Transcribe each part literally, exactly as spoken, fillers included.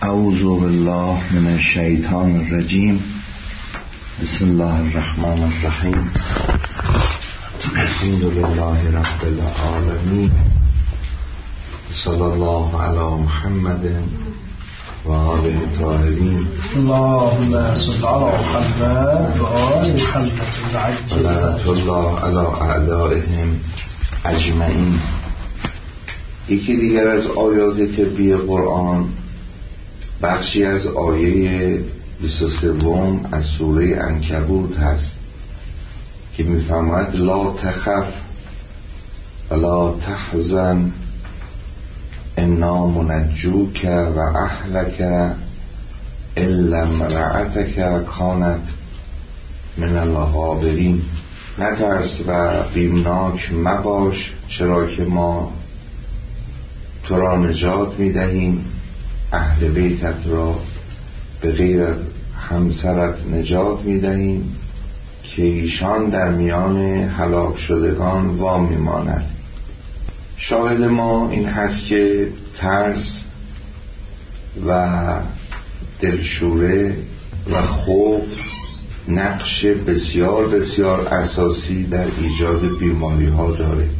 اعوذ بالله من الشیطان الرجیم. بسم الله الرحمن الرحیم. الحمد لله رب العالمین. صلی الله علی محمد و آله الطاهرین. اللهم صل علی محمد و آل محمد و لعنت الله علی اعدائهم اجمعین. یکی دیگر از آیات طبی قرآن بخشی از آیه بیست و سه از سوره عنکبوت هست که می‌فرماید لا تخف ولا تحزن انا منجوک و اهلک الا امرأتک کانت من الغابرین. نترس و بیمناک مباش، چرا که ما تو را نجات می‌دهیم، اهل بیتت را به غیر همسرت نجات می‌دهیم که ایشان در میان هلاک شدگان وامی ماند. شاهد ما این هست که ترس و دلشوره و خوف نقش بسیار بسیار اساسی در ایجاد بیماری ها داره.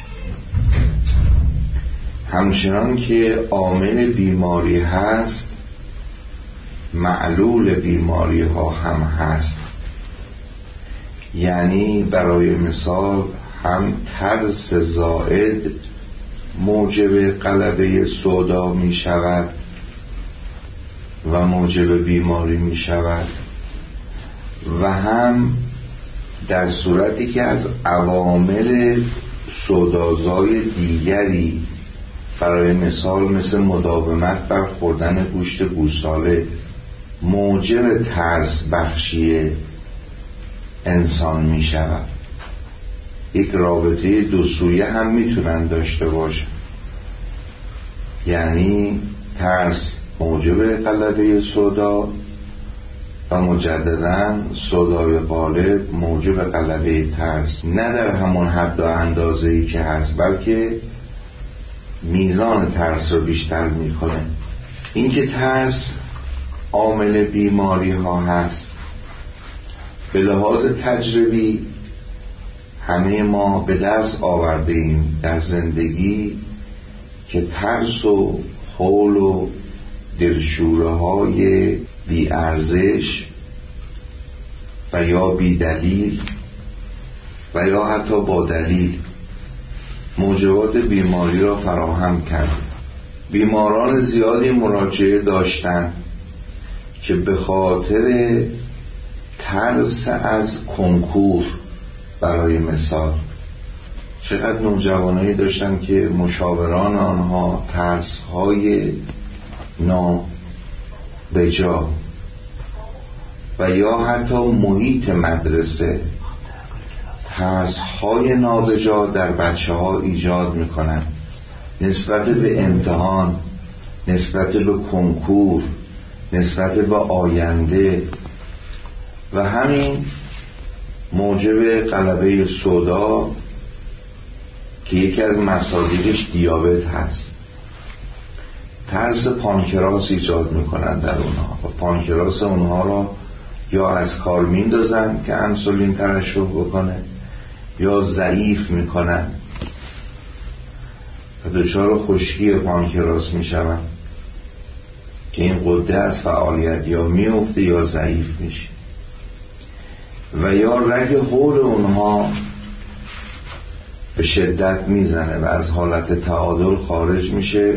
همچنان که عامل بیماری هست، معلول بیماری ها هم هست. یعنی برای مثال هم ترس زائد موجب غلبه سودا می شود و موجب بیماری می شود و هم در صورتی که از عوامل سودازای دیگری، برای مثال مثل مداومت بر خوردن گوشت گوساله، موجب ترس بخشی انسان می شود. یک رابطه دو سویه هم میتونن داشته باشن، یعنی ترس موجب غلبه سودا و مجدداً سودای غالب موجب غلبه ترس، نه در همون حد و اندازه‌ای که هست، بلکه میزان ترس رو بیشتر میکنه. اینکه ترس عامل بیماری ها هست، به لحاظ تجربی همه ما به دست آورده ایم در زندگی که ترس و هول و دلشوره های بی ارزش و یا بی دلیل و یا حتی با دلیل موجبات بیماری را فراهم کرد. بیماران زیادی مراجعه داشتند که به خاطر ترس از کنکور، برای مثال چقدر نوجوانایی داشتن که مشاوران آنها ترس‌های نابجا و یا حتی محیط مدرسه ترس‌های نابجا در بچه ها ایجاد میکنن نسبت به امتحان، نسبت به کنکور، نسبت به آینده و همین موجب غلبه سودا که یکی از مصادیقش دیابت هست. ترس پانکراس ایجاد میکنن در اونها و پانکراس اونها را یا از کار میندازن که انسولین ترشح بکنه یا ضعیف میکنن و دچار خشکی پانکراس میشون که این غده از فعالیت یا میفته یا ضعیف میشه و یا رگ هول اونها به شدت میزنه و از حالت تعادل خارج میشه،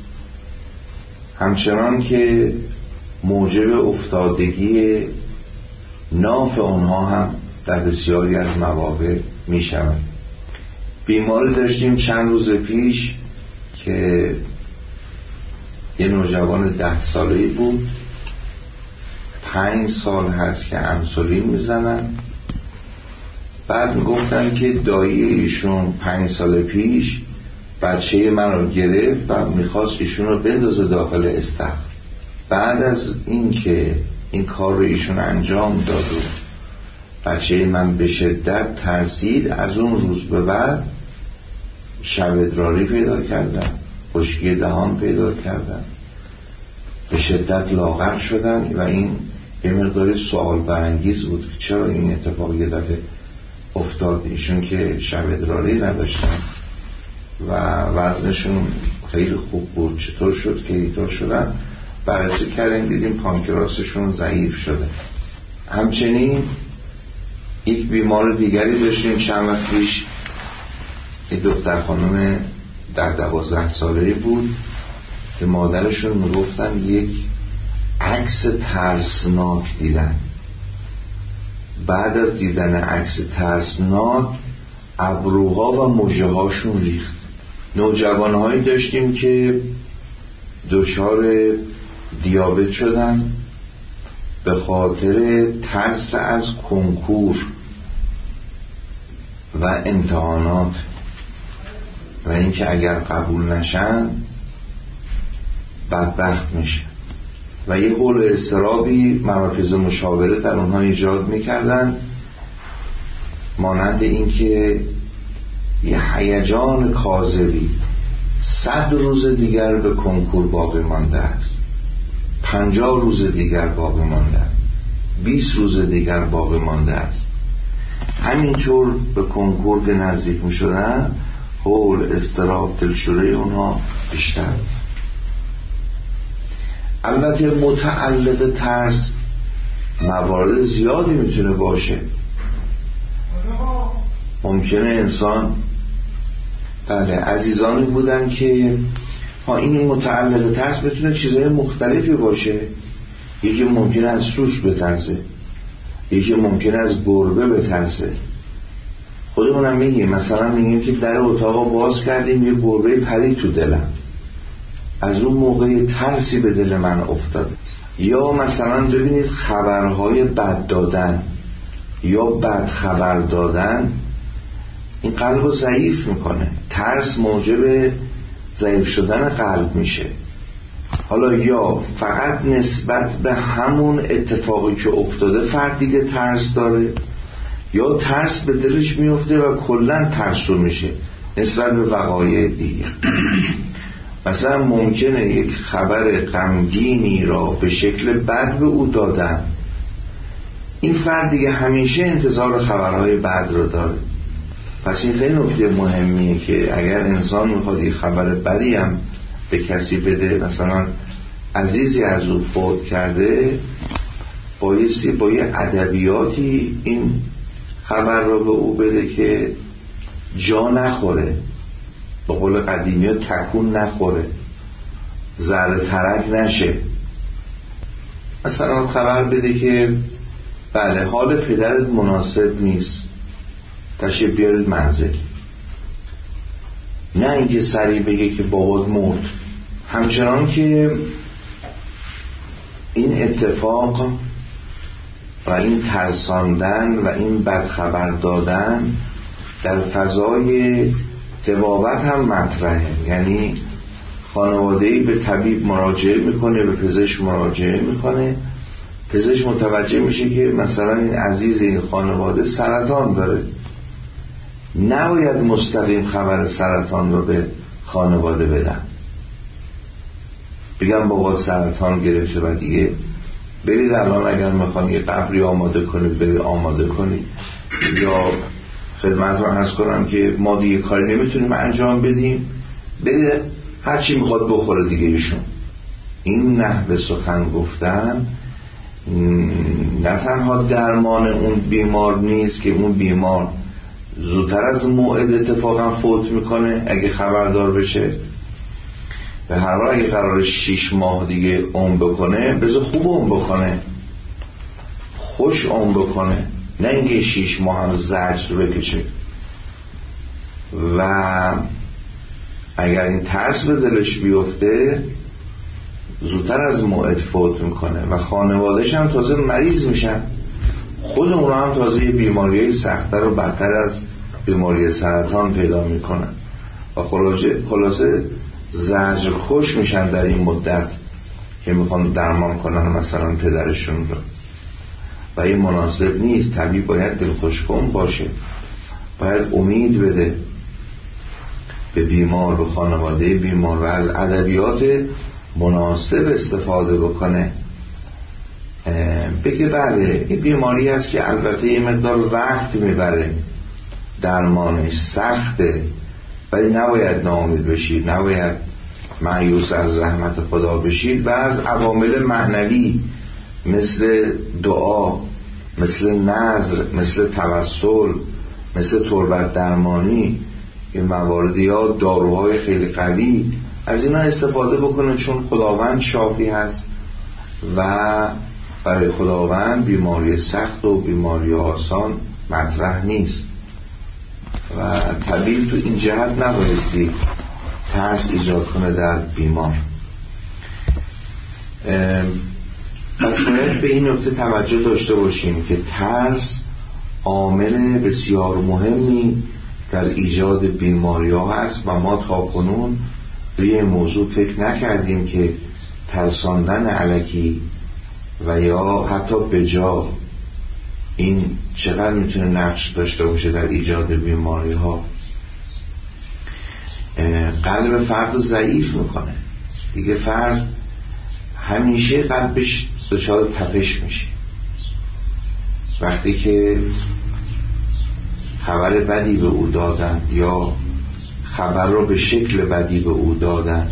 همچنان که موجب افتادگی ناف اونها هم در بسیاری از مواقع میشود. بیماری داشتیم چند روز پیش که یه نوجوان ده ساله‌ای بود، پنج سال هست که انسولین میزنن. بعد میگفتن که دایی ایشون پنج سال پیش بچه من رو گرفت و میخواست ایشون رو بندازه داخل استخر. بعد از این که این کار رو ایشون انجام داد و بچه من به شدت ترسید، از اون روز به بعد شب ادراری پیدا کردن، خشکی دهان پیدا کردن به شدت لاغر شدن و این یه مقداری سوال برانگیز بود که چرا این اتفاق یه دفعه افتاد. ایشون که شب ادراری نداشتن و وزنشون خیلی خوب بود، چطور شد که اینطور شدن؟ بررسی کردیم دیدیم پانکراسشون ضعیف شده. همچنین یک بیمار دیگری داشتیم چند وقت پیش، یک دختر خانم در دوازده ساله‌ای بود که مادرشون میگفتن یک عکس ترسناک دیدن. بعد از دیدن عکس ترسناک ابروها و مژه هاشون ریخت. نوجوانهایی داشتیم که دچار دیابت شدن به خاطر ترس از کنکور و امتحانات و اینکه اگر قبول نشن بدبخت میشه و یه قول اضطرابی مراکز مشاوره در اونها ایجاد میکردن، مانند اینکه یه هیجان کاذبی صد روز دیگر به کنکور باقی مانده است، پنجاه روز دیگر باقی مانده است، بیست روز دیگر باقی مانده است. همینطور به کنکور که نزدیک می شدن حول اضطراب دلشوره اونها بیشتر. البته متعلق ترس موارد زیادی میتونه باشه. ممکنه انسان بله عزیزانی بودن که ها این متعلق ترس میتونه چیزهای مختلفی باشه. یکی ممکنه از سوس بترسه، یکی ممکنه از گربه بترسه. خودمونم میگیم، مثلا میگیم که در اتاق باز کردیم یه گربه پرید تو دلم، از اون موقع ترسی به دل من افتاد. یا مثلا ببینید خبرهای بد دادن یا بد خبر دادن این قلب رو ضعیف میکنه. ترس موجب ضعیف شدن قلب میشه. حالا یا فقط نسبت به همون اتفاقی که افتاده فرد دیگه ترس داره، یا ترس به دلش میفته و کلن ترسو میشه نسبت به وقایع دیگه. مثلا ممکنه یک خبر غمگینی را به شکل بد به او دادن، این فرد دیگه همیشه انتظار خبرهای بد رو داره. پس این خیلی نکته مهمیه که اگر انسان میخواد یک خبر بدی هم به کسی بده، مثلا عزیزی از او فوت کرده، بایستی با یه ادبیاتی این خبر رو به او بده که جا نخوره، به قول قدیمی ها تکون نخوره، ذره ترک نشه. مثلا خبر بده که بله حال پدرت مناسب نیست، تشریف بیارید منزل. نه اینکه سریع بگه که بابات مرد. همچنان که این اتفاق و این ترساندن و این بدخبر دادن در فضای طبابت هم مطرحه. یعنی خانواده‌ای به طبیب مراجعه میکنه، به پزشک مراجعه میکنه، پزشک متوجه میشه که مثلا این عزیز این خانواده سرطان داره. نباید مستقیم خبر سرطان رو به خانواده بدن، بگم بابا سرطان گرفته و دیگه برید الان اگر میخوان یه قبری آماده کنید برید آماده کنید، یا خدمت رو عرض کنم که ما دیگه کاری نمیتونیم انجام بدیم، برید هرچی میخواد بخوره دیگه ایشون. این نحوه سخن گفتن نه تنها درمان اون بیمار نیست که اون بیمار زودتر از موعد اتفاقا فوت میکنه اگه خبردار بشه، به هر حال اگه قرار شیش ماه دیگه عمر بکنه بذار خوب عمر بکنه، خوش عمر بکنه، نه اینکه شیش ماه هم زجر بکشه. و اگر این ترس به دلش بیفته زودتر از موعد فوت میکنه و خانوادهش هم تازه مریض میشن، خود اون هم تازه یه بیماریای سخت‌تر و بدتر از بیماری سرطان پیدا میکنن و خلاصه خلاصه زجر خوش میشن در این مدت که میخوان درمان کنن مثلا پدرشون رو. و این مناسب نیست. طبیب باید دلخوش کن باشه، باید امید بده به بیمار، به خانواده بیمار و از ادبیات مناسب استفاده بکنه، بگه بله این بیماری است که البته یه مقدار وقت میبره، درمانش سخته، ولی نباید ناامید بشید، نباید مایوس از رحمت خدا بشید و از عوامل معنوی مثل دعا، مثل نذر، مثل توسل، مثل تربت درمانی، این مواردی یا داروهای خیلی قوی، از اینا استفاده بکنه، چون خداوند شافی هست و برای خداوند بیماری سخت و بیماری آسان مطرح نیست و طبیب تو این جهت نبایستی ترس ایجاد کنه در بیمار. پس باید به این نکته توجه داشته باشیم که ترس عامل بسیار مهمی در ایجاد بیماری ها هست و ما تا کنون روی این موضوع فکر نکردیم که ترساندن الکی و یا حتی بجا این چقدر میتونه نقش داشته باشه در ایجاد بیماری ها. قلب فرد رو ضعیف میکنه دیگه، فرد همیشه قلبش دچار تپش میشه وقتی که خبر بدی به او دادن یا خبر رو به شکل بدی به او دادن.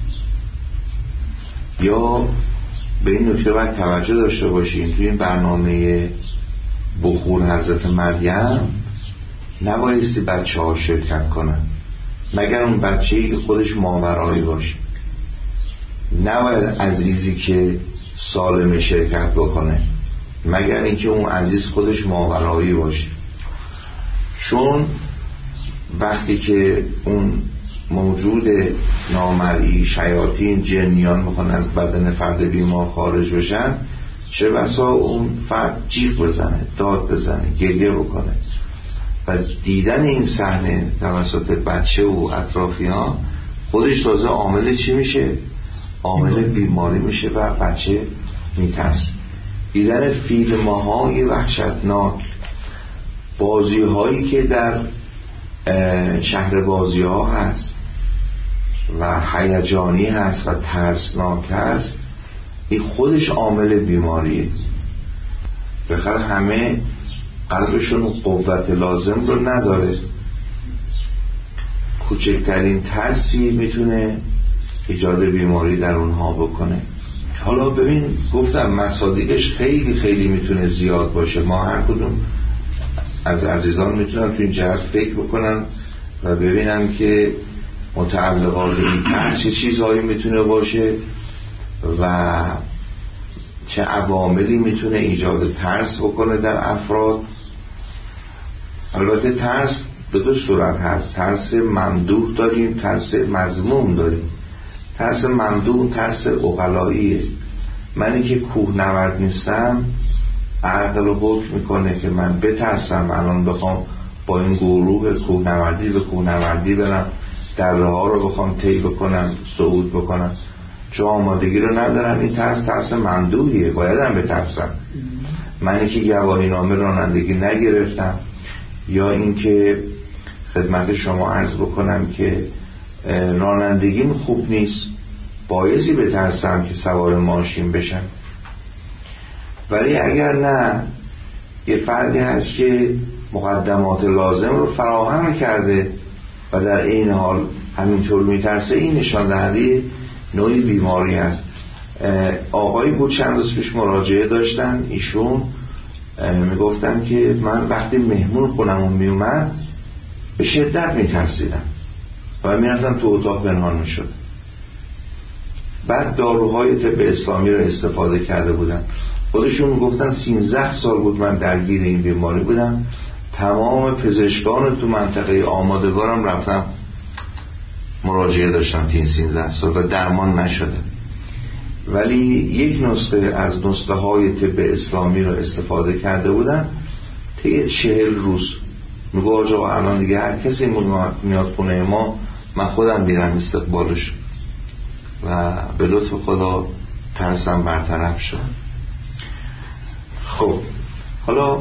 یا به این نکته باید توجه داشته باشیم توی این برنامه بخور حضرت مریم نبایستی بچه ها شرکت کنن مگر اون بچه‌ای که خودش ماورایی باشه، نباید عزیزی که سالم شرکت بکنه مگر اینکه اون عزیز خودش ماورایی باشه، چون وقتی که اون موجود نامرئی، شیاطین، جنیان میخوان از بدن فرد بیمار خارج بشن، چه بسا اون فرد جیغ بزنه، داد بزنه، گریه بکنه و دیدن این صحنه توسط بچه و اطرافیان خودش تازه عامل چی میشه؟ عامل بیماری میشه و بچه میترسه. دیدن فیلم های وحشتناک، بازی هایی که در شهر بازی ها هست و هیجانی هست و ترسناک هست، این خودش عامل بیماریه. بخاطر همه قلبشون قوت لازم رو نداره، کوچکترین ترسی میتونه ایجاد بیماری در اونها بکنه. حالا ببین گفتم مصادیقش خیلی خیلی میتونه زیاد باشه، ما هر کدوم از عزیزان میتونن تو این جهت فکر بکنن و ببینن که متعلقات این ترس چه چیزهایی میتونه باشه و چه عواملی میتونه ایجاد ترس بکنه در افراد. البته ترس به دو صورت هست، ترس ممدوح داریم، ترس مذموم داریم. ترس ممدوح ترس عقلاییه، منی که کوهنورد نیستم عقل رو حکم میکنه که من بترسم الان بخوام با این گروه کوهنوردی به کوهنوردی برم، دره ها رو بخوام طی بکنم، صعود بکنم، چون آمادگی رو ندارم. این ترس ترس ممدوحیه، بایدم بترسم. منی که گواهی نامه رانندگی نگرفتم یا اینکه خدمت شما عرض بکنم که رانندگیم خوب نیست، بایزی بترسم که سوار ماشین بشم. ولی اگر نه، یه فردی هست که مقدمات لازم رو فراهم کرده و در این حال همینطور میترسه، این نشان دهنده نوعی بیماری است. آقایی بود چند روز پیش مراجعه داشتن، ایشون میگفتن که من وقتی مهمون خونمون میومد به شدت میترسیدم و میرفتم تو اتاق پنهان میشد. بعد داروهای طب اسلامی رو استفاده کرده بودن. خودشون میگفتن سیزده سال بود من درگیر این بیماری بودم، تمام پزشکان تو منطقه آمادگارم رفتم مراجعه داشتم تو این سیزده سال و درمان نشده. ولی یک نسخه از نسخه های طب اسلامی رو استفاده کرده بودن طی چهل روز. میگه آجا الان دیگه هر کسی میاد خونه ما من خودم میرم استقبالش و به لطف خدا ترسم برطرف شد. خب حالا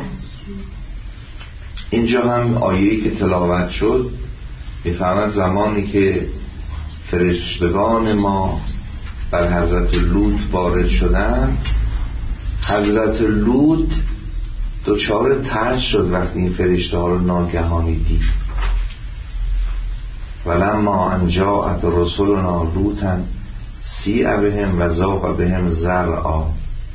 اینجا هم آیه‌ای که تلاوت شد میفهمد زمانی که فرشتگان ما بر حضرت لوط وارد شدن، حضرت لوط دچار ترس شد وقتی این فرشته ها رو ناگهانی دید. ولما ان جاءت رسلنا لوطا سیء بهم و ضاق بهم ذرعا.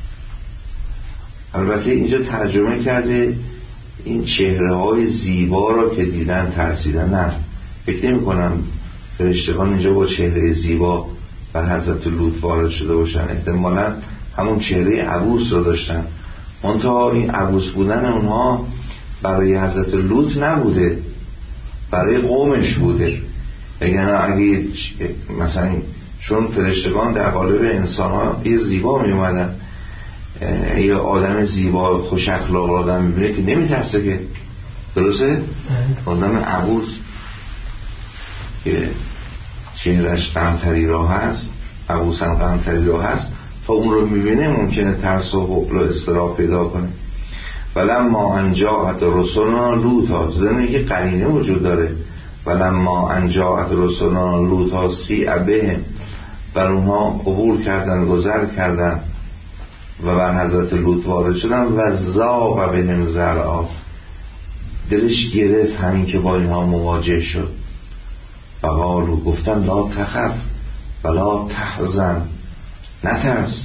البته اینجا ترجمه کرده این چهره های زیبا را که دیدن ترسیدن. نه، فکر نمی کنم فرشتگان اینجا با چهره زیبا بر حضرت لوط وارد شده باشن، احتمالا همون چهره عبوس رو داشتن، منتها این عبوس بودن اونها برای حضرت لوط نبوده، برای قومش بوده. یعنی اگه مثلا چون فرشتگان در قالب انسان ها یه زیبا می اومدن، یه آدم زیبا خوش اخلاق آدم میبینه که نمی ترسه که، درسته؟ آدم عبوس که چهرش غمتری راه هست، عبوس هم غمتری راه هست، تا اون رو میبینه ممکنه ترس و حقل و اضطراب پیدا کنه. ولما ان جاءت رسلنا لوطا، ضمن که قرینه وجود داره، ولما ان جاءت رسلنا لوطا سیء بهم، بر اونها عبور کردن، گذر کردن و بر حضرت لوط وارد شدن. و ضاق بهم ذرعا، دلش گرفت همین که با اینها مواجه شد. فقالوا، گفتن لا تخف ولا تحزن، نترس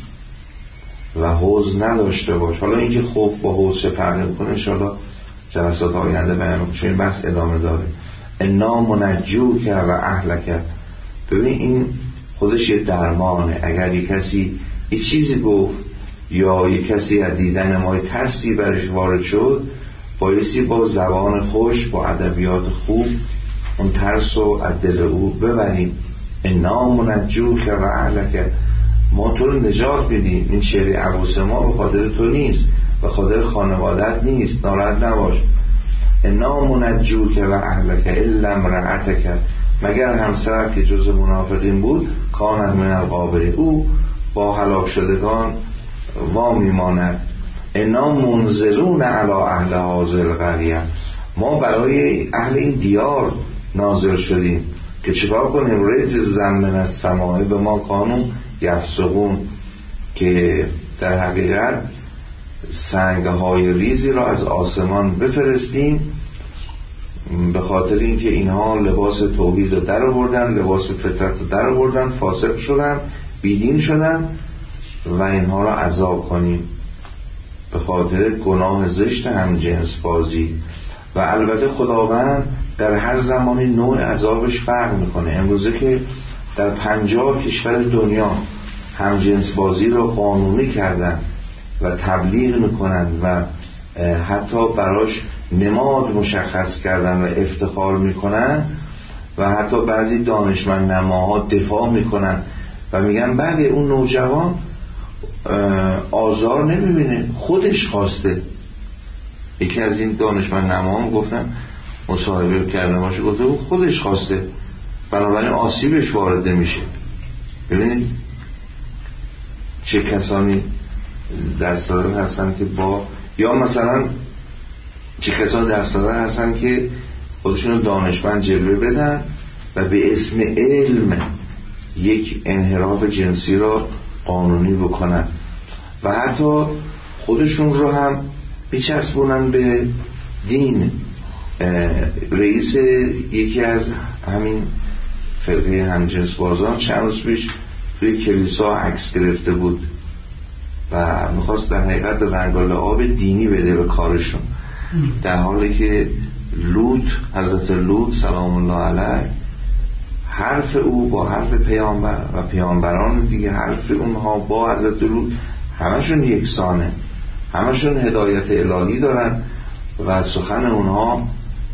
و حزن نداشته باش. حالا اینکه خوف با حزن چه فرقی میکنه ان شاءالله جلسات آینده بیان میکنه، چون این بحث ادامه داره. انا منجوک و اهلک. ببین این خودش یه درمانه. اگر یک کسی یه چیزی گفت یا یک کسی از دیدن ما ترسی برش وارد شد، بایستی با زبان خوش، با ادبیات خوب اون ترس رو از دل او ببریم. انا منجوک و اهلک، ما تو رو نجات میدیم. این چهره عبوس ما به خاطر تو نیست، به خاطر خانوادت نیست، ناراحت نباش. انا منجوک و اهلک الا امرأتک، مگر همسرت که جز منافقین بود، کانت من الغابرین، او با هلاک شدگان وا میماند. انا منزلون علی اهل هذه القریه، ما برای اهل این دیار نازل شدیم که چیکار کنیم؟ رجزا من السماء به ما کانوا یفسقون، که در حقیقت سنگهای ریزی را از آسمان بفرستیم به خاطر اینکه اینها لباس توحید رو در آوردن، لباس فطرت رو در آوردن، فاسق شدن، بیدین شدن، و اینها را عذاب کنیم به خاطر گناه زشت هم جنس بازی. و البته خداوند در هر زمانی نوع عذابش فرق میکنه. امروزه که در پنجاه کشور دنیا هم جنس بازی را قانونی کردن و تبلیغ میکنن و حتی براش نماد مشخص کردن و افتخار میکنن و حتی بعضی دانشمند نماها دفاع میکنن و میگن بله اون نوجوان آزار نمیبینه، خودش خواسته. یکی از این دانشمند نماها گفتن، مصاحبه کرده باشه، گفته بود خودش خواسته، بنابراین آسیبش وارد نمیشه. ببینید چه کسانی در صدر هستن که با، یا مثلا چه کسانی در صدر هستن که خودشون دانشمند جلوه بدن و به اسم علم یک انحراف جنسی را قانونی بکنن و حتی خودشون رو هم میچسبونن به دین. رئیس یکی از همین فرقه همجنس بازان چند روز پیش توی کلیسا عکس گرفته بود و میخواست در حقیقت رنگال آب دینی بده به کارشون، در حالی که لوط، حضرت لوط سلام الله علیه، حرف او با حرف پیامبر و پیامبران دیگه حرف اونها با حضرت لوط همشون یکسانه، همشون هدایت الهی دارن و سخن اونها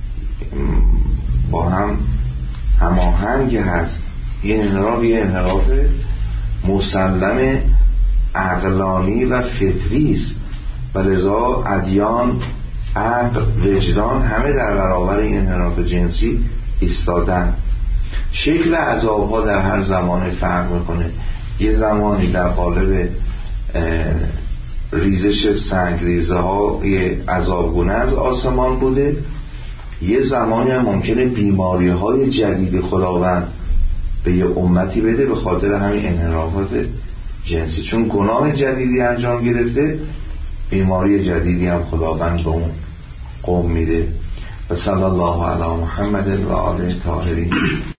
با هم هماهنگ هست. یه انحراف یه انحراف مسلم عقلانی و فطری است و لذا ادیان، عقل، وجدان همه در برابر این انحراف جنسی ایستادن. شکل عذابها در هر زمان فرق میکنه. یه زمانی در قالب ریزش سنگ ریزه ها یه عذابگونه از آسمان بوده، یه زمانی هم ممکنه بیماری های جدید خداوند به یه امتی بده به خاطر همین انحرافات جنسی، چون گناه جدیدی انجام گرفته، بیماری جدیدی هم خداوند به اون قوم میده. و صلی الله علی محمد و آله طاهرین.